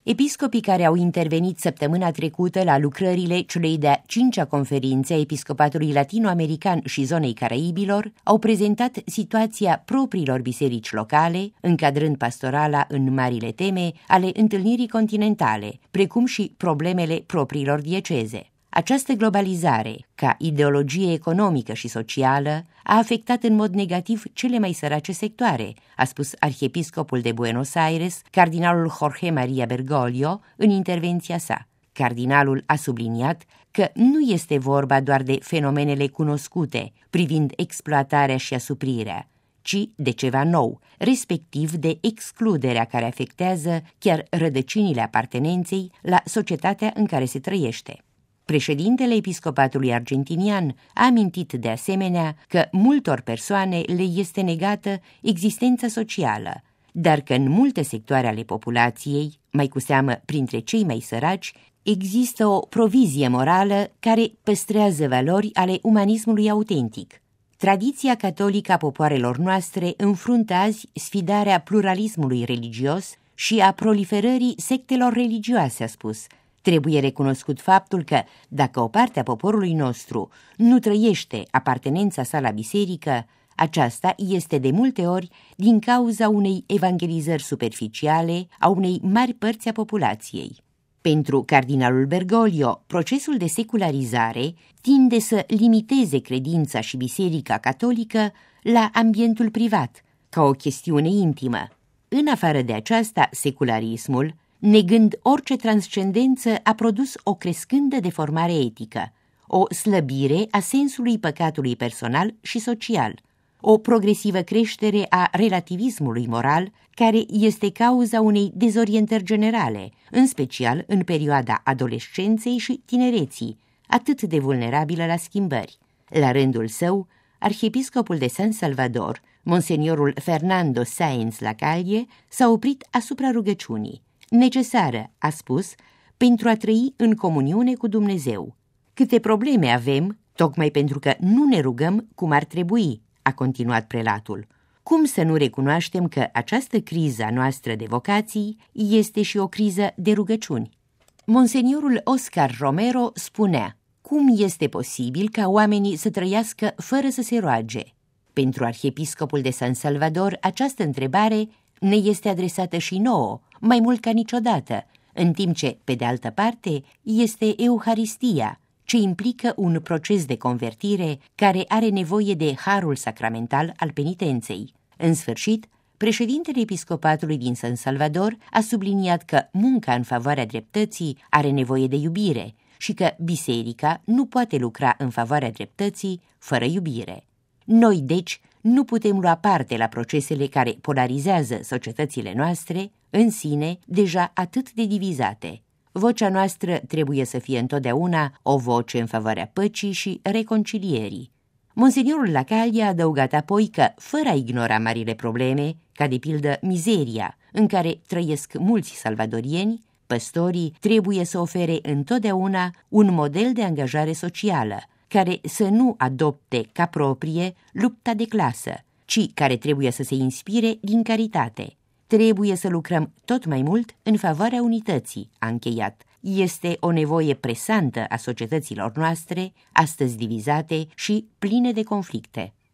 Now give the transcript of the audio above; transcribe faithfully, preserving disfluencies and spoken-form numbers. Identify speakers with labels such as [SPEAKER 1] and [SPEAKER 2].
[SPEAKER 1] Episcopii care au intervenit săptămâna trecută la lucrările celei de-a cincea conferințe a Episcopatului Latino-American și zonei Caraibilor au prezentat situația propriilor biserici locale, încadrând pastorala în marile teme ale întâlnirii continentale, precum și problemele propriilor dieceze. Această globalizare, ca ideologie economică și socială, a afectat în mod negativ cele mai sărace sectoare, a spus arhiepiscopul de Buenos Aires, cardinalul Jorge Maria Bergoglio, în intervenția sa. Cardinalul a subliniat că nu este vorba doar de fenomenele cunoscute privind exploatarea și asuprirea, ci de ceva nou, respectiv de excluderea care afectează chiar rădăcinile apartenenței la societatea în care se trăiește. Președintele episcopatului argentinian a amintit de asemenea că multor persoane le este negată existența socială, dar că în multe sectoare ale populației, mai cu seamă printre cei mai săraci, există o provizie morală care păstrează valori ale umanismului autentic. Tradiția catolică a popoarelor noastre înfruntă azi sfidarea pluralismului religios și a proliferării sectelor religioase, a spus. Trebuie recunoscut faptul că, dacă o parte a poporului nostru nu trăiește apartenența sa la biserică, aceasta este de multe ori din cauza unei evangelizări superficiale a unei mari părți a populației. Pentru cardinalul Bergoglio, procesul de secularizare tinde să limiteze credința și biserica catolică la ambientul privat, ca o chestiune intimă. În afară de aceasta, secularismul, negând orice transcendență, a produs o crescândă deformare etică, o slăbire a sensului păcatului personal și social, o progresivă creștere a relativismului moral, care este cauza unei dezorientări generale, în special în perioada adolescenței și tinereții, atât de vulnerabilă la schimbări. La rândul său, arhiepiscopul de San Salvador, monseniorul Fernando Sáenz Lacalle, s-a oprit asupra rugăciunii, necesară, a spus, pentru a trăi în comuniune cu Dumnezeu. Câte probleme avem, tocmai pentru că nu ne rugăm cum ar trebui, a continuat prelatul. Cum să nu recunoaștem că această criză a noastră de vocații este și o criză de rugăciuni? Monseniorul Oscar Romero spunea: cum este posibil ca oamenii să trăiască fără să se roage? Pentru arhiepiscopul de San Salvador, această întrebare ne este adresată și nouă, mai mult ca niciodată, în timp ce, pe de altă parte, este Euharistia, ce implică un proces de convertire care are nevoie de harul sacramental al penitenței. În sfârșit, președintele episcopatului din San Salvador a subliniat că munca în favoarea dreptății are nevoie de iubire și că biserica nu poate lucra în favoarea dreptății fără iubire. Noi, deci, nu putem lua parte la procesele care polarizează societățile noastre, în sine, deja atât de divizate. Vocea noastră trebuie să fie întotdeauna o voce în favoarea păcii și reconcilierii. Monseniorul Lacalle a adăugat apoi că, fără a ignora marile probleme, ca de pildă mizeria, în care trăiesc mulți salvadorieni, păstorii trebuie să ofere întotdeauna un model de angajare socială, care să nu adopte ca proprie lupta de clasă, ci care trebuie să se inspire din caritate. Trebuie să lucrăm tot mai mult în favoarea unității, a încheiat. Este o nevoie presantă a societăților noastre, astăzi divizate și pline de conflicte.